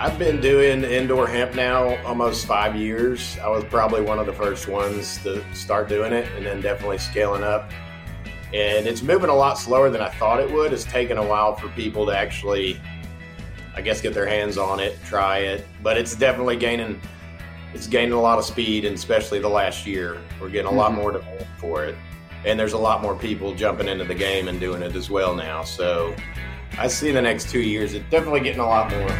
I've been doing indoor hemp now almost 5 years. I was probably one of the first ones to start doing it and then definitely scaling up. And it's moving a lot slower than I thought it would. It's taken a while for people to actually, I guess, get their hands on it, try it. But it's definitely gaining a lot of speed, and especially the last year. We're getting a lot more demand for it. And there's a lot more people jumping into the game and doing it as well now. So I see the next 2 years, it's definitely getting a lot more.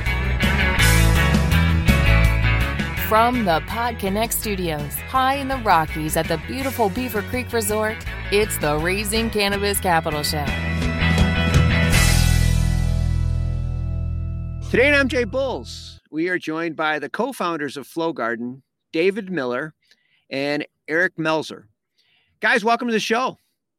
From the PodConnect Studios, high in the Rockies at the beautiful Beaver Creek Resort, it's the Raising Cannabis Capital Show. Today on MJ Bulls, we are joined by the co-founders of Flow Garden, David Miller and Eric Melzer. Guys, welcome to the show.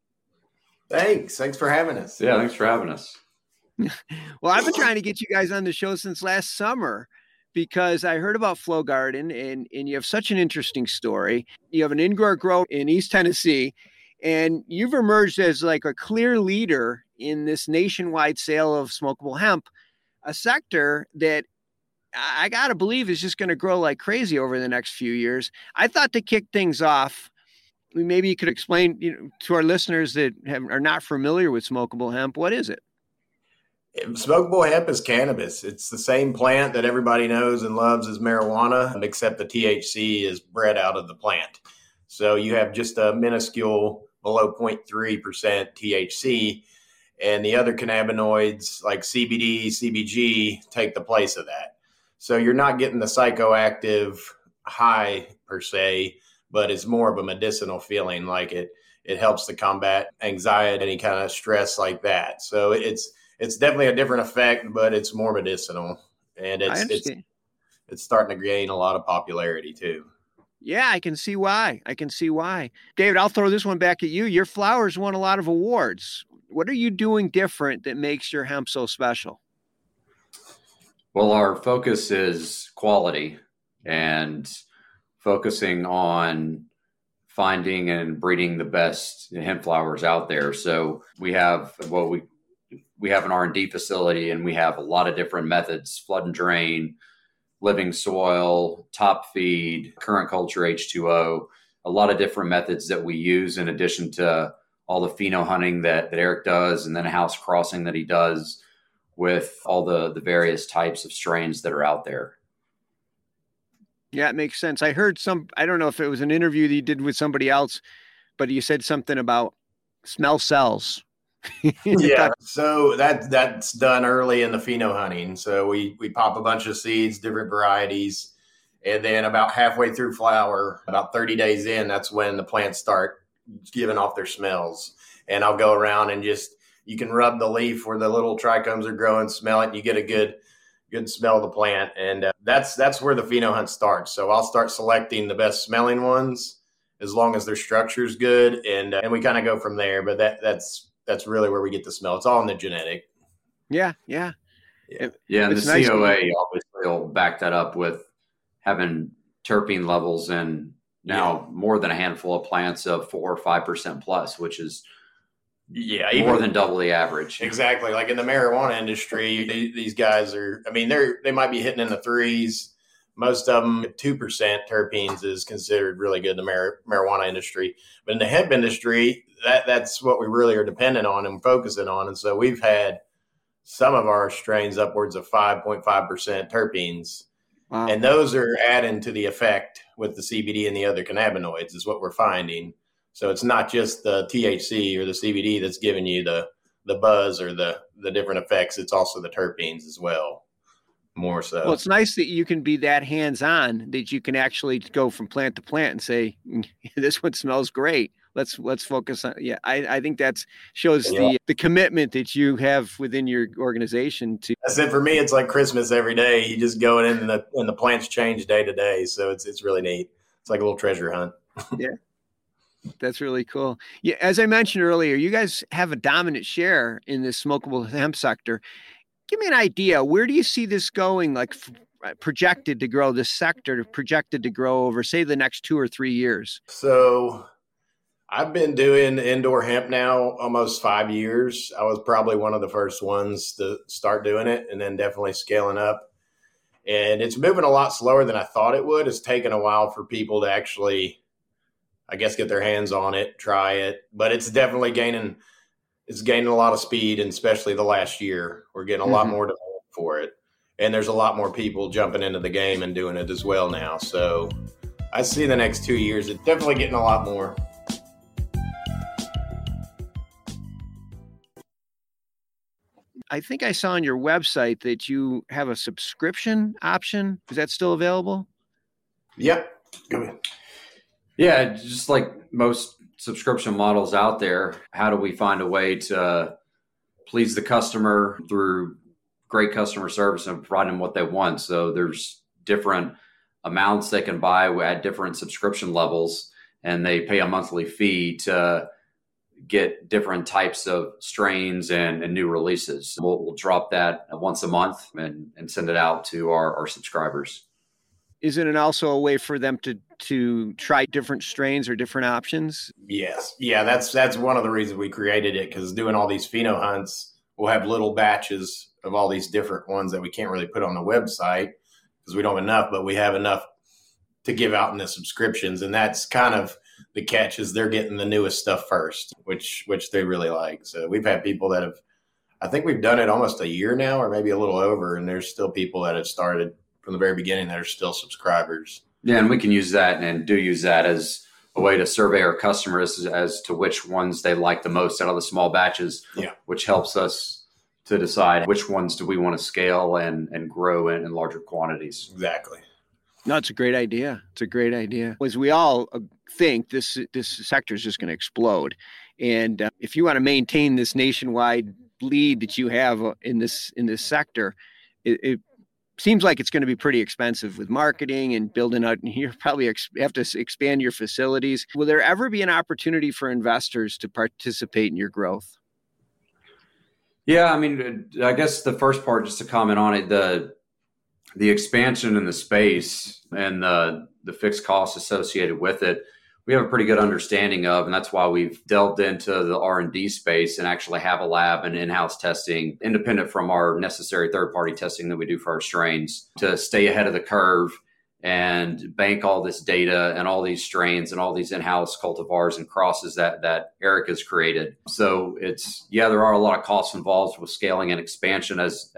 Thanks for having us. Yeah, thanks for having us. Well, I've been trying to get you guys on the show since last summer because I heard about Flow Garden and you have such an interesting story. You have an indoor grow in East Tennessee, and you've emerged as like a clear leader in this nationwide sale of smokable hemp, a sector that I got to believe is just going to grow like crazy over the next few years. I thought to kick things off, maybe you could explain to our listeners that are not familiar with smokable hemp, what is it? Smokable hemp is cannabis. It's the same plant that everybody knows and loves as marijuana, except the THC is bred out of the plant. So you have just a minuscule below 0.3% THC, and the other cannabinoids like CBD, CBG take the place of that. So you're not getting the psychoactive high per se, but it's more of a medicinal feeling. Like it helps to combat anxiety, any kind of stress like that. So it's definitely a different effect, but it's more medicinal, and it's starting to gain a lot of popularity too. Yeah, I can see why. David, I'll throw this one back at you. Your flowers won a lot of awards. What are you doing different that makes your hemp so special? Well, our focus is quality and focusing on finding and breeding the best hemp flowers out there. So we have an R&D facility, and we have a lot of different methods: flood and drain, living soil, top feed, current culture H2O, a lot of different methods that we use in addition to all the pheno hunting that Eric does, and then house crossing that he does with all the various types of strains that are out there. Yeah, it makes sense. I heard I don't know if it was an interview that you did with somebody else, but you said something about smell cells. Yeah, so that's done early in the pheno hunting. So we pop a bunch of seeds, different varieties, and then about halfway through flower, about 30 days in, that's when the plants start giving off their smells. And I'll go around and you can rub the leaf where the little trichomes are growing, smell it, and you get a good smell of the plant. And that's where the pheno hunt starts. So I'll start selecting the best smelling ones as long as their structure is good, and we kind of go from there. But that's really where we get the smell. It's all in the genetic. Yeah. And the nice COA obviously will back that up with having terpene levels in now more than a handful of plants of 4 or 5% plus, which is more than double the average. Exactly. Like in the marijuana industry, these guys they might be hitting in the threes. Most of them, 2% terpenes is considered really good in the marijuana industry. But in the hemp industry, that's what we really are dependent on and focusing on. And so we've had some of our strains upwards of 5.5% terpenes. Wow. And those are adding to the effect with the CBD and the other cannabinoids is what we're finding. So it's not just the THC or the CBD that's giving you the buzz or the different effects. It's also the terpenes as well. More so. Well, it's nice that you can be that hands-on, that you can actually go from plant to plant and say, this one smells great. Let's focus on. Yeah, I think that shows the commitment that you have within your organization to. That's it for me. It's like Christmas every day. You just go in and the plants change day to day. So it's really neat. It's like a little treasure hunt. Yeah. That's really cool. Yeah, as I mentioned earlier, you guys have a dominant share in this smokable hemp sector. Give me an idea. Where do you see this going? Like projected to grow this sector, projected to grow over, say, the next 2 or 3 years? So I've been doing indoor hemp now almost 5 years. I was probably one of the first ones to start doing it, and then definitely scaling up. And it's moving a lot slower than I thought it would. It's taken a while for people to actually, I guess, get their hands on it, try it. But it's definitely gaining a lot of speed, and especially the last year. We're getting a lot more demand for it. And there's a lot more people jumping into the game and doing it as well now. So I see the next 2 years, it's definitely getting a lot more. I think I saw on your website that you have a subscription option. Is that still available? Yep. Go ahead. Yeah, just like most subscription models out there, how do we find a way to please the customer through great customer service and provide them what they want? So there's different amounts they can buy at different subscription levels, and they pay a monthly fee to get different types of strains and new releases. We'll drop that once a month and send it out to our subscribers. Isn't it also a way for them to try different strains or different options? Yes. Yeah, that's one of the reasons we created it, because doing all these pheno hunts, we'll have little batches of all these different ones that we can't really put on the website because we don't have enough, but we have enough to give out in the subscriptions. And that's kind of the catch, is they're getting the newest stuff first, which they really like. So we've had people that have, I think we've done it almost a year now, or maybe a little over, and there's still people that have started from the very beginning that are still subscribers. Yeah, and we can use that and do use that as a way to survey our customers as to which ones they like the most out of the small batches, which helps us to decide which ones do we want to scale and grow in larger quantities. Exactly. No, it's a great idea. It's a great idea. As we all think, this sector is just going to explode. And if you want to maintain this nationwide lead that you have in this sector, it seems like it's going to be pretty expensive with marketing and building out. And you probably have to expand your facilities. Will there ever be an opportunity for investors to participate in your growth? Yeah, I mean, I guess the first part, just to comment on it, the expansion in the space and the fixed costs associated with it, we have a pretty good understanding of, and that's why we've delved into the R&D space and actually have a lab and in-house testing independent from our necessary third-party testing that we do for our strains to stay ahead of the curve and bank all this data and all these strains and all these in-house cultivars and crosses that Eric has created. So there are a lot of costs involved with scaling and expansion as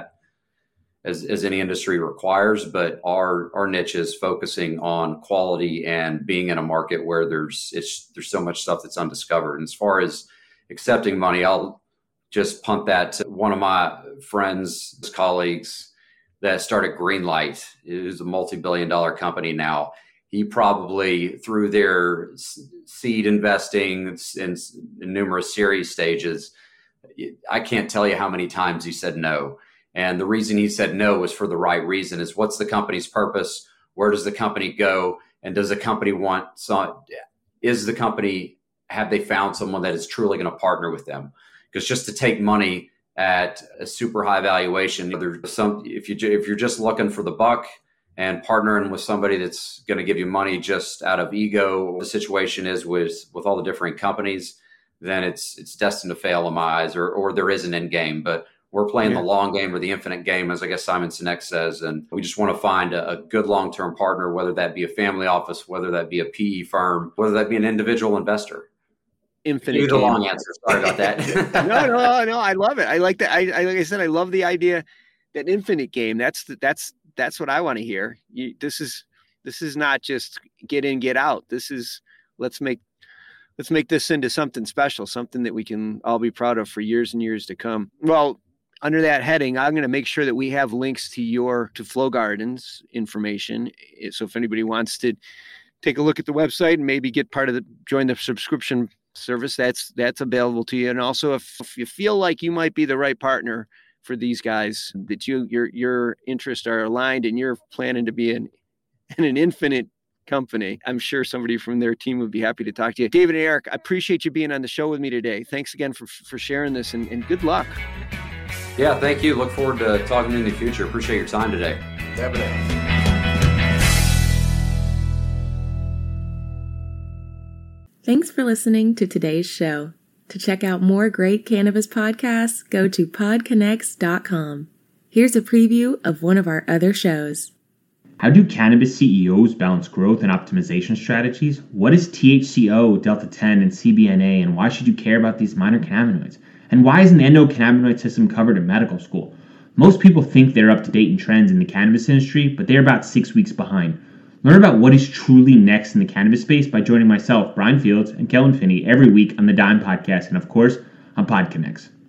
any industry requires, but our niche is focusing on quality and being in a market where there's so much stuff that's undiscovered. And as far as accepting money, I'll just punt that to one of my friends, colleagues that started Greenlight. It is a multi-billion-dollar company now. He probably, through their seed investing in numerous series stages, I can't tell you how many times he said no. And the reason he said no was for the right reason, is what's the company's purpose? Where does the company go? And does the company have they found someone that is truly going to partner with them? Because just to take money at a super high valuation, if you're just looking for the buck and partnering with somebody that's going to give you money just out of ego, the situation is with all the different companies, then it's destined to fail in my eyes, or there is an end game. But we're playing the long game, or the infinite game, as I guess Simon Sinek says. And we just want to find a good long-term partner, whether that be a family office, whether that be a PE firm, whether that be an individual investor. Infinite game. Long answer. Sorry about that. No. I love it. I like that. Like I said, I love the idea that infinite game. That's what I want to hear. This is not just get in, get out. This is let's make this into something special, something that we can all be proud of for years and years to come. Well, under that heading, I'm going to make sure that we have links to Flow Gardens information. So if anybody wants to take a look at the website and maybe get join the subscription service, that's available to you. And also, if you feel like you might be the right partner for these guys, that your interests are aligned and you're planning to be in an infinite company, I'm sure somebody from their team would be happy to talk to you. David and Eric, I appreciate you being on the show with me today. Thanks again for sharing this, and good luck. Yeah, thank you. Look forward to talking in the future. Appreciate your time today. Thanks for listening to today's show. To check out more great cannabis podcasts, go to podconnects.com. Here's a preview of one of our other shows. How do cannabis CEOs balance growth and optimization strategies? What is THCO, Delta-10, and CBNA, and why should you care about these minor cannabinoids? And why isn't the endocannabinoid system covered in medical school? Most people think they're up to date in trends in the cannabis industry, but they're about 6 weeks behind. Learn about what is truly next in the cannabis space by joining myself, Brian Fields, and Kellen Finney every week on the Dime Podcast, and of course, on PodConnects.